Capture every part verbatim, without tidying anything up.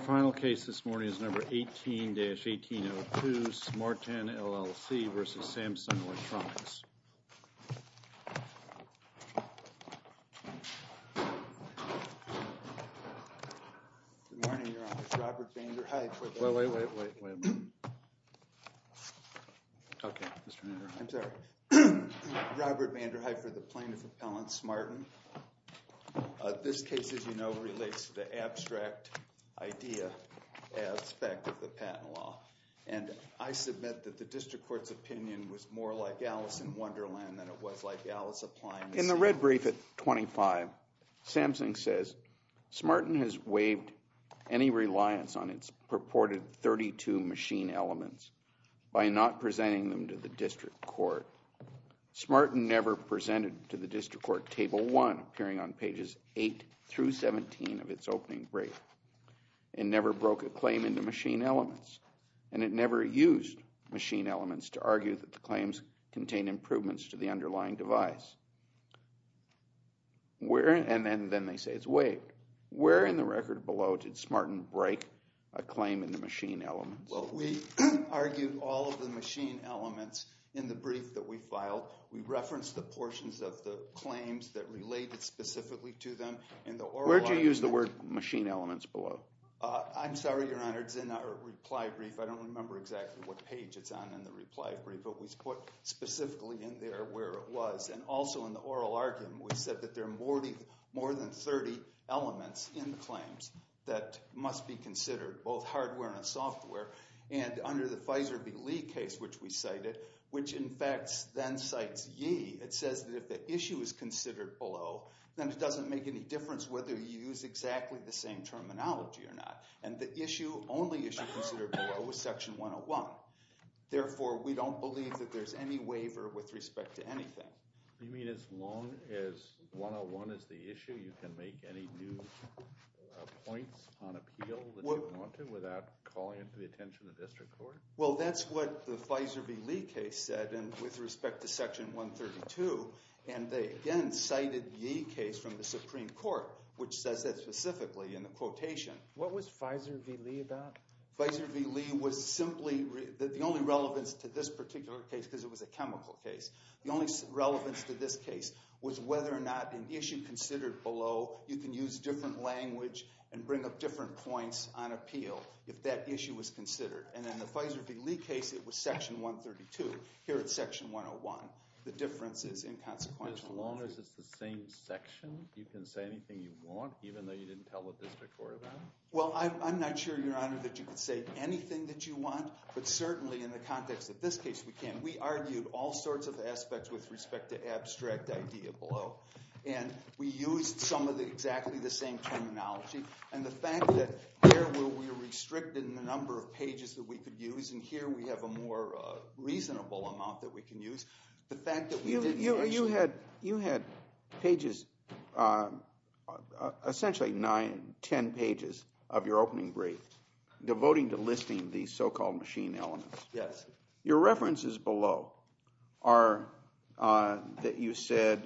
final case this morning is number eighteen dash eighteen oh two, Smarten L L C versus Samsung Electronics. Good morning, Your Honor. It's Robert Vanderhyde for the... Wait, wait, wait, wait, wait a minute. Okay, Mister Vanderhyde. I'm sorry. Robert Vanderhyde for the plaintiff appellant, Smarten. Uh, this case, as you know, relates to the abstract idea aspect of the patent law. And I submit that the district court's opinion was more like Alice in Wonderland than it was like Alice applying... In the red brief at twenty-five, Samsung says, Smarten has waived any reliance on its purported thirty-two machine elements by not presenting them to the district court. Smarten never presented to the district court Table one, appearing on pages eight through seventeen of its opening brief. It never broke a claim into machine elements, and it never used machine elements to argue that the claims contain improvements to the underlying device. Where, and then, then they say it's waived. Where in the record below did Smarten break a claim in the machine elements? Well, we argued all of the machine elements in the brief that we filed. We referenced the portions of the claims that related specifically to them in the oral Where'd you argument. use the word machine elements below? Uh, I'm sorry, Your Honor, it's in our reply brief. I don't remember exactly what page it's on in the reply brief, but we put specifically in there where it was. And also in the oral argument, we said that there are more, more than thirty elements in the claims that must be considered, both hardware and software. And under the Pfizer v. Lee case, which we cited, which in fact then cites Yee, it says that if the issue is considered below, then it doesn't make any difference whether you use exactly the same terminology or not. And the issue, only issue considered below was Section one oh one. Therefore, we don't believe that there's any waiver with respect to anything. You mean as long as one oh one is the issue, you can make any new uh, points on appeal that well, you want to without calling it to the attention of the district court? Well, that's what the Pfizer v. Lee case said, and with respect to Section one thirty-two, and they again cited Yee case from the Supreme Court, which says that specifically in the quotation. What was Pfizer v. Lee about? Pfizer v. Lee was simply, the, the only relevance to this particular case, because it was a chemical case, the only relevance to this case was whether or not an issue considered below, you can use different language and bring up different points on appeal if that issue was considered. And in the Pfizer v. Lee case, it was Section one thirty-two. Here it's Section one oh one. The difference is inconsequential. As long as it's the same section, you can say anything you want, even though you didn't tell the district court about it? Well, I'm, I'm not sure, Your Honor, that you could say anything that you want, but certainly in the context of this case, we can. We argued all sorts of aspects with respect to abstract idea below, and we used some of the exactly the same terminology. And the fact that there where we were restricted in the number of pages that we could use, and here we have a more uh, reasonable amount that we can use. The fact that we you, didn't you, actually... you had you had pages, uh, uh, essentially nine, ten pages of your opening brief, devoting to listing these so-called machine elements. Yes. Your references below are uh, that you said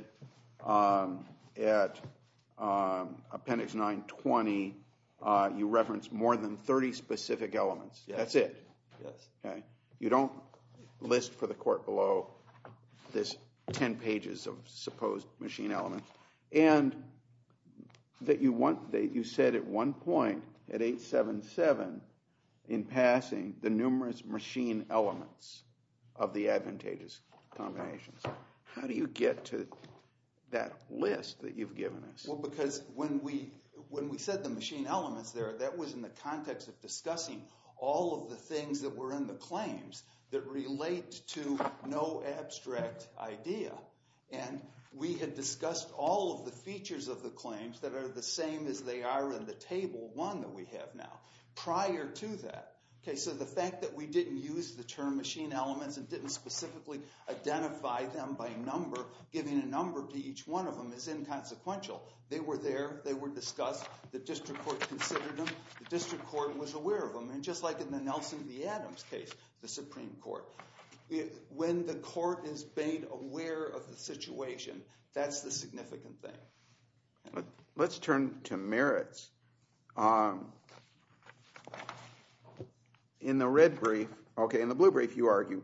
um, at um, Appendix nine twenty, uh, you reference more than thirty specific elements. Yes. That's it. Yes. Okay. You don't list for the court below this ten pages of supposed machine elements, and that you want that you said at one point at eight seventy-seven in passing the numerous machine elements of the advantageous combinations. How do you get to that list that you've given us? Well, because when we when we said the machine elements there, that was in the context of discussing all of the things that were in the claims that relate to no abstract idea. And we had discussed all of the features of the claims that are the same as they are in the table one that we have now. Prior to that, okay, so the fact that we didn't use the term machine elements and didn't specifically identify them by number, giving a number to each one of them is inconsequential. They were there, they were discussed, the district court considered them, the district court was aware of them. And just like in the Nelson v. Adams case, the Supreme Court, it, when the court is made aware of the situation, that's the significant thing. Let's turn to merits. Um, in the red brief, okay, in the blue brief, you argue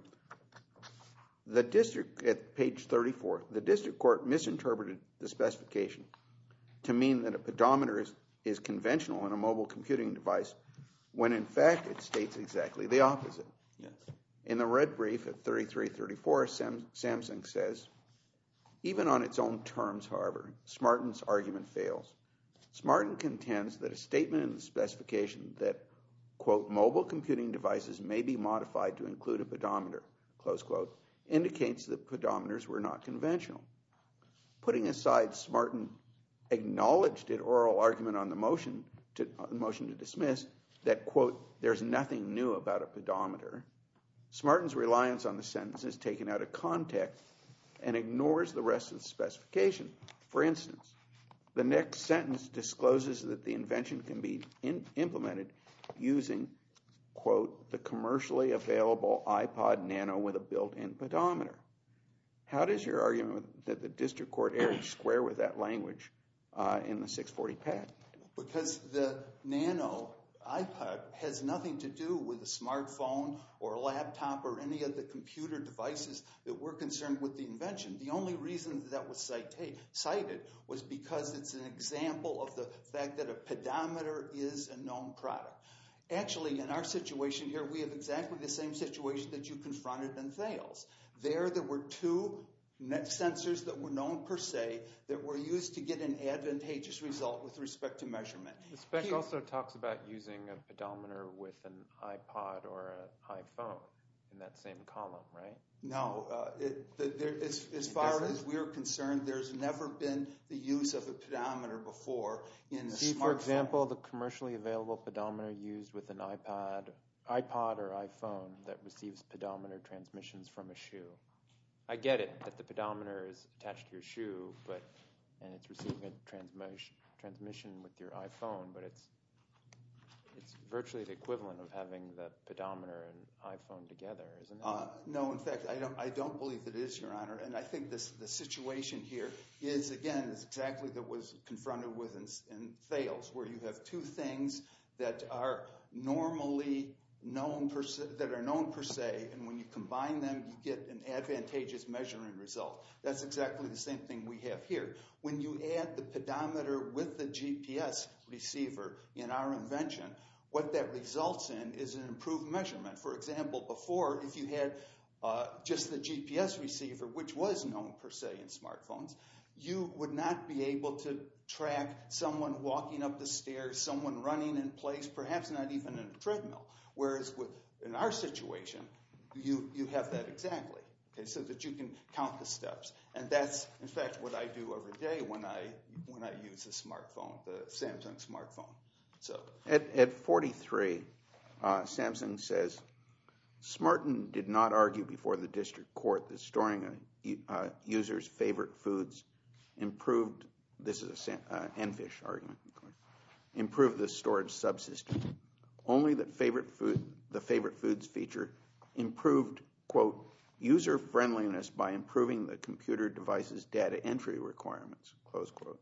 the district, at page thirty-four, the district court misinterpreted the specification to mean that a pedometer is, is conventional in a mobile computing device, when in fact it states exactly the opposite. Yes. In the red brief at thirty-three thirty-four, Sam, Samsung says, even on its own terms, however, Smarten's argument fails. Smarten contends that a statement in the specification that, quote, mobile computing devices may be modified to include a pedometer, close quote, indicates that pedometers were not conventional. Putting aside Smarten acknowledged in oral argument on the motion to, on the motion to dismiss that, quote, there's nothing new about a pedometer, Smarten's reliance on the sentence is taken out of context and ignores the rest of the specification. For instance, the next sentence discloses that the invention can be in, implemented using, quote, the commercially available iPod Nano with a built-in pedometer. How does your argument that the district court erred square with that language uh, in the six forty patent? Because the Nano iPod has nothing to do with a smartphone or a laptop or any of the computer devices that we're concerned with the invention. The only reason that, that was cita- cited was because it's an example of the fact that a pedometer is a known product. Actually, in our situation here, we have exactly the same situation that you confronted in Thales. There, there were two sensors that were known per se that were used to get an advantageous result with respect to measurement. The spec Here, also talks about using a pedometer with an iPod or an iPhone in that same column, right? No, uh, it, the, there, as, as far as we're concerned, there's never been the use of a pedometer before in a See, smartphone. for example, the commercially available pedometer used with an iPod, iPod or iPhone that receives pedometer transmissions from a shoe. I get it that the pedometer is attached to your shoe, but and it's receiving a transmission transmission with your iPhone, but it's it's virtually the equivalent of having the pedometer and iPhone together, isn't it? Uh, no, in fact, I don't. I don't believe it is, Your Honor. And I think this the situation here is again is exactly that was confronted with in, in Thales, where you have two things that are normally known per se, that are known per se, and when you combine them, you get an advantageous measuring result. That's exactly the same thing we have here. When you add the pedometer with the G P S receiver in our invention, what that results in is an improved measurement. For example, before, if you had uh, just the G P S receiver, which was known per se in smartphones, you would not be able to track someone walking up the stairs, someone running in place, perhaps not even in a treadmill. Whereas with, in our situation, you, you have that exactly, okay, so that you can count the steps. And that's, in fact, what I do every day when I when I use the smartphone, the Samsung smartphone. So At, at forty-three, uh, Samsung says, Smarten did not argue before the district court that storing a uh, user's favorite foods improved, this is a uh, EnFish argument, improved the storage subsystem. Only that favorite food, the favorite foods feature improved, quote, user friendliness by improving the computer device's data entry requirements, close quote.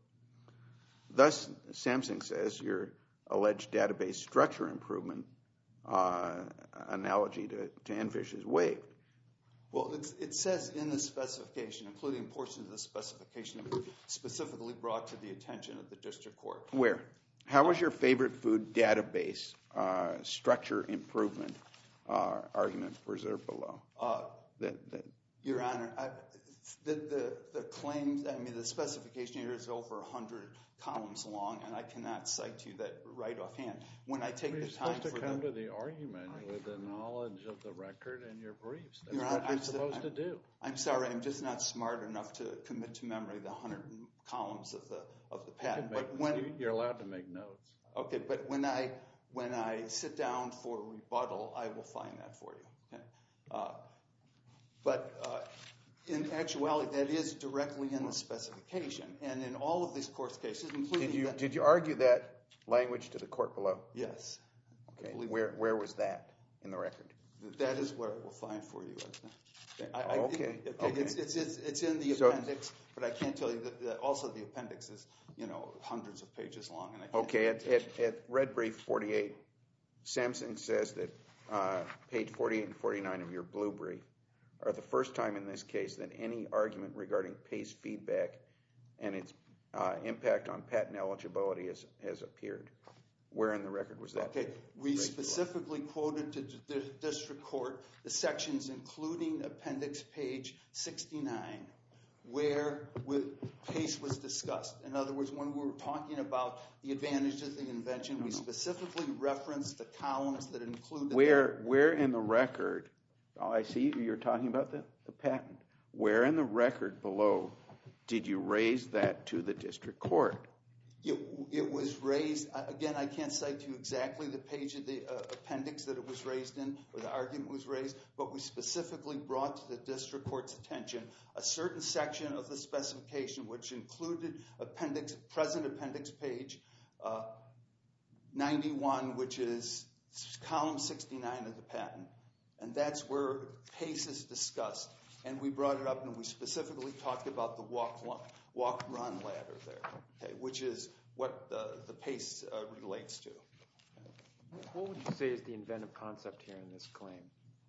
Thus, Samsung says your alleged database structure improvement uh, analogy to, to EnFish is waived. Well, it's, it says in the specification, including portions of the specification that were specifically brought to the attention of the district court. Where? How was your favorite food database uh, structure improvement uh, argument preserved below? Uh, that, that, Your Honor, I, the, the, the claims, I mean, the specification here is over one hundred columns long, and I cannot cite you that right offhand. When I take You're the time supposed to for come the... to the argument with the knowledge of the record and your briefs. That's Your what Honor, you're I'm, supposed I'm, to do. I'm sorry, I'm just not smart enough to commit to memory the one hundred columns of the of the patent. You can But make- when You're allowed to make notes. okay, but when I when I sit down for rebuttal, I will find that for you. Okay? Uh, but uh, in actuality, that is directly in the specification, and in all of these court cases, including did you the, did you argue that language to the court below? yes. Okay. I believe Where where was that in the record? that is what I will find for you. I, I, Okay, it- okay. It's, it's, it's, it's in the So- appendix, but I can't tell you that, that also the appendix is, you know, hundreds of pages long. And I can't Okay, tell at, you- at, at Red Brief forty-eight, Samsung says that uh, page forty-eight and forty-nine of your blue brief, are the first time in this case that any argument regarding PACE feedback and its uh, impact on patent eligibility has, has appeared. Where in the record was that? Okay, we specifically quoted to the district court the sections including appendix page sixty-nine where PACE was discussed. In other words, when we were talking about the advantages of the invention, we specifically referenced the columns that included Where, that. where in the record, oh, I see you're talking about the, the patent. Where in the record below did you raise that to the district court? It, it was raised, again, I can't cite to you exactly the page of the uh, appendix that it was raised in, or the argument was raised, but we specifically brought to the district court's attention a certain section of the specification which included appendix, present appendix page uh, ninety-one, which is column sixty-nine of the patent. And that's where PACE is discussed. And we brought it up and we specifically talked about the walk, walk run ladder there, okay, which is what the, the PACE uh, relates to. What would you say is the inventive concept here in this claim?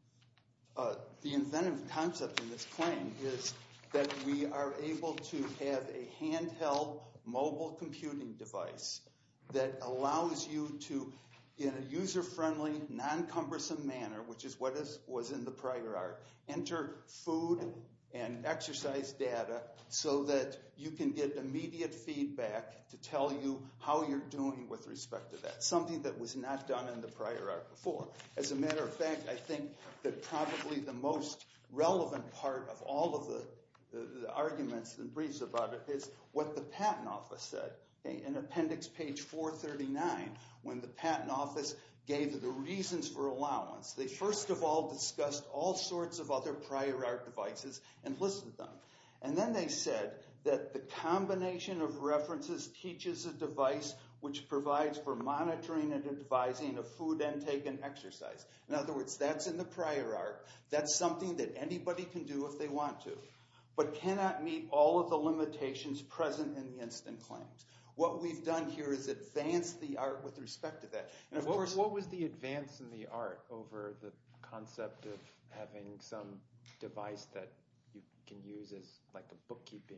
Uh, the inventive concept in this claim is that we are able to have a handheld mobile computing device that allows you to, in a user-friendly, non-cumbersome manner, which is what is, was in the prior art, enter food and exercise data so that you can get immediate feedback to tell you how you're doing with respect to that, something that was not done in the prior art before. As a matter of fact, I think that probably the most relevant part of all of the, the, the arguments and briefs about it is what the Patent Office said. Okay, in appendix page four thirty-nine, when the Patent Office gave the reasons for allowance, they first of all discussed all sorts of other prior art devices and listed them. And then they said that the combination of references teaches a device which provides for monitoring and advising of food intake and exercise. In other words, that's in the prior art. That's something that anybody can do if they want to, but cannot meet all of the limitations present in the instant claims. What we've done here is advance the art with respect to that. And of what, course, what was the advance in the art over the concept of having some device that you can use as like a bookkeeping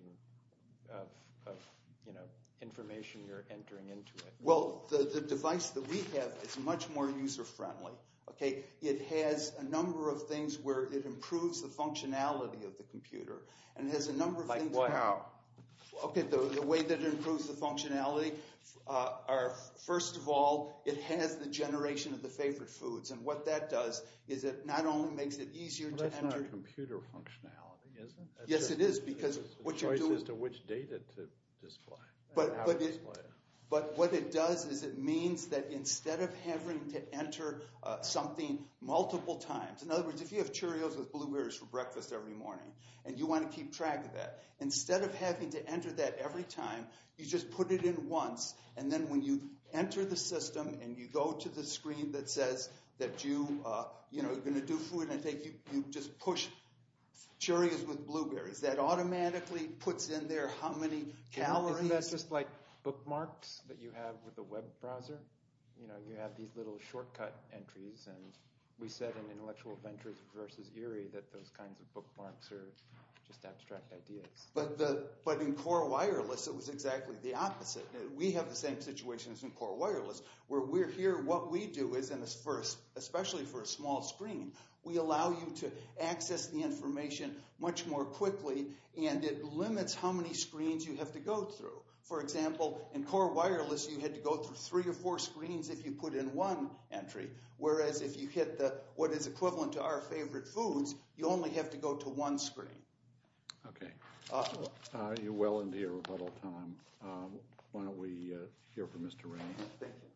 of, of you know, information you're entering into it? Well, the, the device that we have is much more user-friendly. Okay, it has a number of things where it improves the functionality of the computer, and it has a number of like things. What? How? Okay, the, the way that it improves the functionality uh, are, first of all, it has the generation of the favorite foods. And what that does is it not only makes it easier well, to that's enter. That's not computer functionality, is it? That's yes, just, it is, because it's what choice you're doing. as to which data to display. But, how but, to it, display it. but what it does is it means that instead of having to enter uh, something multiple times, in other words, if you have Cheerios with blueberries for breakfast every morning and you want to keep track of that, instead of having to enter that every time, you just put it in once, and then when you enter the system and you go to the screen that says that you, uh, you know, you're going to do food intake, you, you just push Cheerios with blueberries. That automatically puts in there how many calories. Isn't that just like bookmarks that you have with a web browser? You know, you have these little shortcut entries, and we said in Intellectual Ventures versus Erie that those kinds of bookmarks are just abstract ideas. But the but in Core Wireless, it was exactly the opposite. We have the same situation as in Core Wireless, where we're here. What we do is, and for especially for a small screen, we allow you to access the information much more quickly, and it limits how many screens you have to go through. For example, in Core Wireless, you had to go through three or four screens if you put in one entry, whereas if you hit the what is equivalent to our favorite foods, you only have to go to one screen. Okay. Uh, uh, you're well into your rebuttal time. Um, why don't we uh, hear from Mister Rainey? Thank you.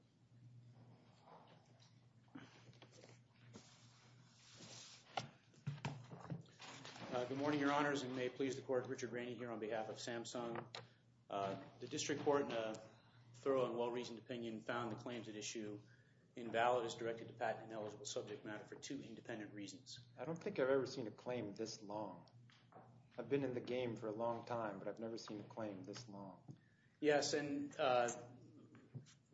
Uh, good morning, Your Honors, and may it please the Court, Richard Rainey here on behalf of Samsung. Uh, the District Court, in a thorough and well-reasoned opinion, found the claims at issue invalid as directed to patent ineligible subject matter for two independent reasons. I don't think I've ever seen a claim this long. I've been in the game for a long time, but I've never seen a claim this long. Yes, and uh,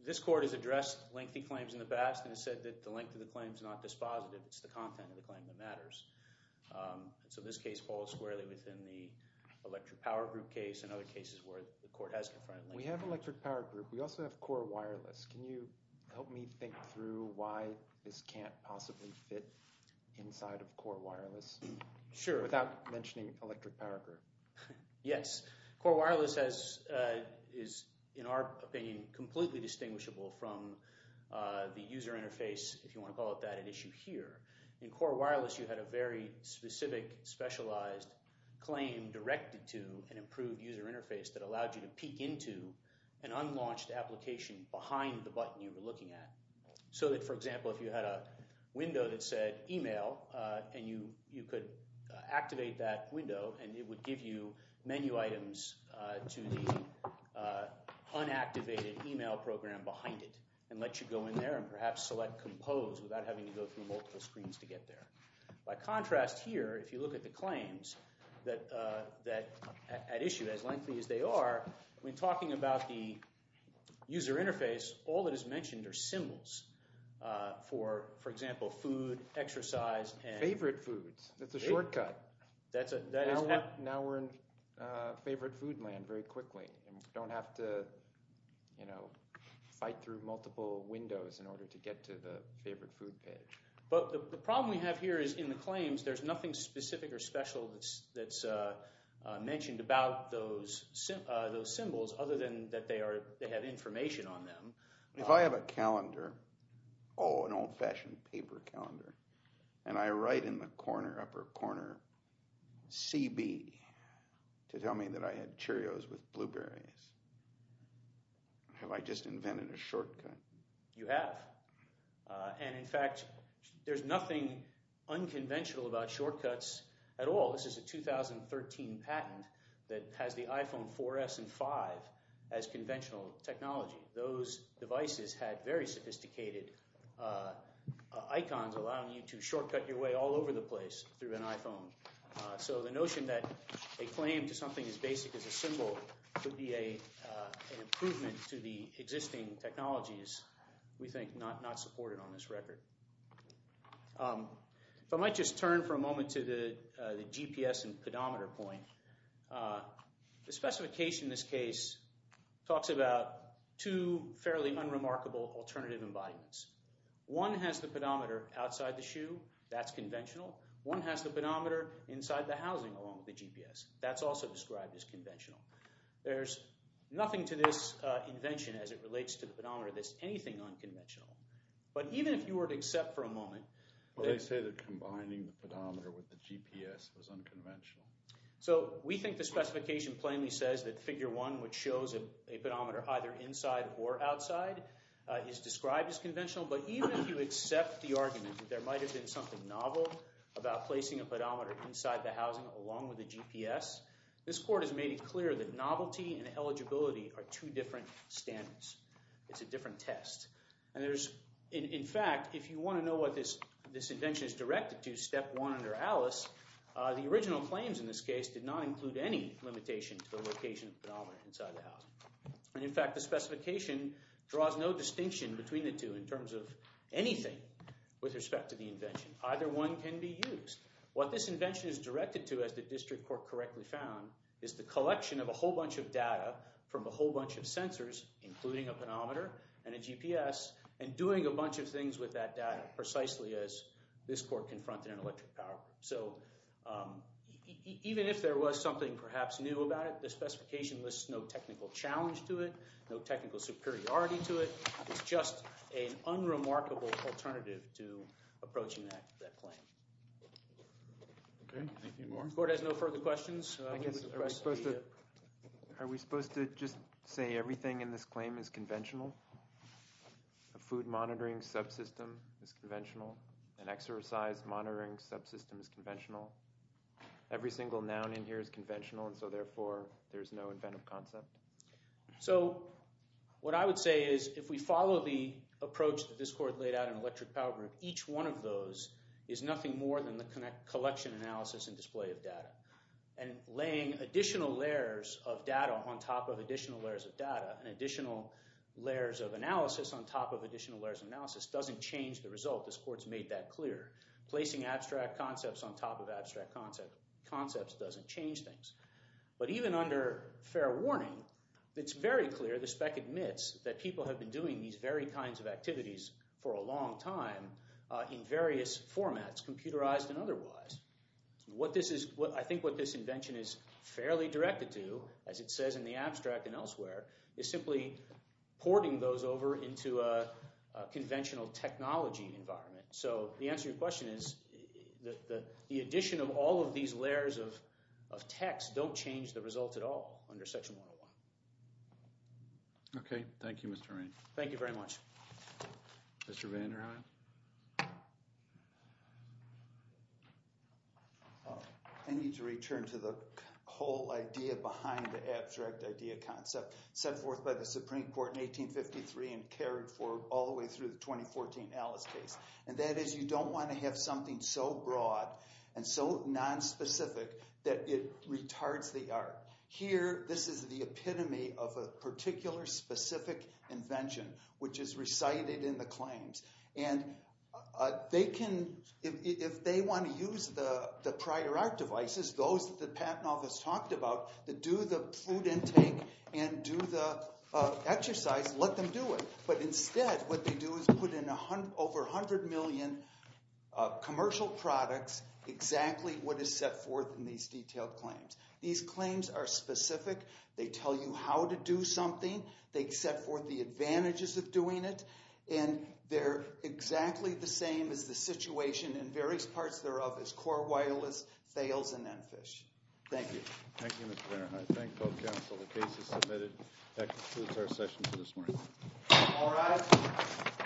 this court has addressed lengthy claims in the past and has said that the length of the claim is not dispositive. It's the content of the claim that matters. Um, so this case falls squarely within the Electric Power Group case and other cases where the court has confronted lengthy We have claims. Electric Power Group. We also have Core Wireless. Can you help me think through why this can't possibly fit inside of Core Wireless? Sure. Without mentioning Electric Power Group. Yes. Core Wireless has uh, is, in our opinion, completely distinguishable from uh, the user interface, if you want to call it that, at issue here. In Core Wireless, you had a very specific, specialized claim directed to an improved user interface that allowed you to peek into an unlaunched application behind the button you were looking at. So that, for example, if you had a window that said email uh, and you, you could uh, activate that window and it would give you menu items uh, to the uh, unactivated email program behind it and let you go in there and perhaps select Compose without having to go through multiple screens to get there. By contrast here, if you look at the claims that, uh, that at issue, as lengthy as they are, when talking about the user interface, all that is mentioned are symbols uh, for, for example, food, exercise, and Favorite foods. That's a Favorite. shortcut. That's a that now, is we're, now we're in uh, favorite food land very quickly, and we don't have to, you know, fight through multiple windows in order to get to the favorite food page. But the, the problem we have here is in the claims, there's nothing specific or special that's that's uh, uh, mentioned about those sim, uh, those symbols, other than that they are they have information on them. If I have a calendar, oh, an old-fashioned paper calendar, and I write in the corner, upper corner, C B, to tell me that I had Cheerios with blueberries, have I just invented a shortcut? You have, uh, and in fact, there's nothing unconventional about shortcuts at all. This is a two thousand thirteen patent that has the iPhone four S and five as conventional technology. Those devices had very sophisticated uh, uh, icons allowing you to shortcut your way all over the place through an iPhone. Uh, so the notion that a claim to something as basic as a symbol could be a uh, an improvement to the existing technologies, we think not, not supported on this record. Um, if I might just turn for a moment to the, uh, the G P S and pedometer point. Uh, the specification in this case talks about two fairly unremarkable alternative embodiments. One has the pedometer outside the shoe. That's conventional. One has the pedometer inside the housing along with the G P S. That's also described as conventional. There's nothing to this uh, invention as it relates to the pedometer that's anything unconventional. But even if you were to accept for a moment... Well, they say that combining the pedometer with the G P S was unconventional. So we think the specification plainly says that figure one, which shows a, a pedometer either inside or outside, uh, is described as conventional. But even if you accept the argument that there might have been something novel about placing a pedometer inside the housing along with the G P S, this court has made it clear that novelty and eligibility are two different standards. It's a different test. And there's, in, in fact, if you want to know what this, this invention is directed to, step one under Alice, uh, the original claims in this case did not include any limitation to the location of the pedometer inside the housing. And in fact, the specification draws no distinction between the two in terms of anything with respect to the invention. Either one can be used. What this invention is directed to, as the district court correctly found, is the collection of a whole bunch of data from a whole bunch of sensors, including a pedometer and a G P S, and doing a bunch of things with that data, precisely as this court confronted an electric power group. So um, e- e- even if there was something perhaps new about it, the specification lists no technical challenge to it, no technical superiority to it. It's just an unremarkable alternative to approaching that, that claim. Okay, anything more? If the court has no further questions, uh, I we guess, would are we request supposed the, to, are we supposed to just say everything in this claim is conventional? A food monitoring subsystem is conventional. An exercise monitoring subsystem is conventional. Every single noun in here is conventional, and so therefore there's no inventive concept. So what I would say is if we follow the approach that this court laid out in Electric Power Group, each one of those is nothing more than the connect, collection, analysis, and display of data. And laying additional layers of data on top of additional layers of data, and additional layers of analysis on top of additional layers of analysis doesn't change the result. This court's made that clear. Placing abstract concepts on top of abstract concept, concepts doesn't change things. But even under fair warning, it's very clear, the spec admits, that people have been doing these very kinds of activities for a long time uh, in various formats, computerized and otherwise. What this is, what I think what this invention is fairly directed to, as it says in the abstract and elsewhere, is simply porting those over into a, a conventional technology environment. So the answer to your question is the, the, the addition of all of these layers of, of text don't change the result at all under Section one oh one. Okay, thank you, Mister Rainey. Thank you very much. Mister Vanderheim? Uh, I need to return to the whole idea behind the abstract idea concept set forth by the Supreme Court in eighteen fifty-three and carried forward all the way through the twenty fourteen Alice case. And that is, you don't want to have something so broad and so nonspecific that it retards the art. Here, this is the epitome of a particular specific invention, which is recited in the claims. And uh, they can, if, if they want to use the, the prior art devices, those that the Patent Office talked about, that do the food intake and do the uh, exercise, let them do it. But instead, what they do is put in a hundred, over one hundred million uh, commercial products, exactly what is set forth in these detailed claims. These claims are specific. They tell you how to do something. They set forth the advantages of doing it. And they're exactly the same as the situation in various parts thereof as Core Wireless, Thales, and Enfish. Thank you. Thank you, Mister Vanderheim. Thank both counsel. The case is submitted. That concludes our session for this morning. All right.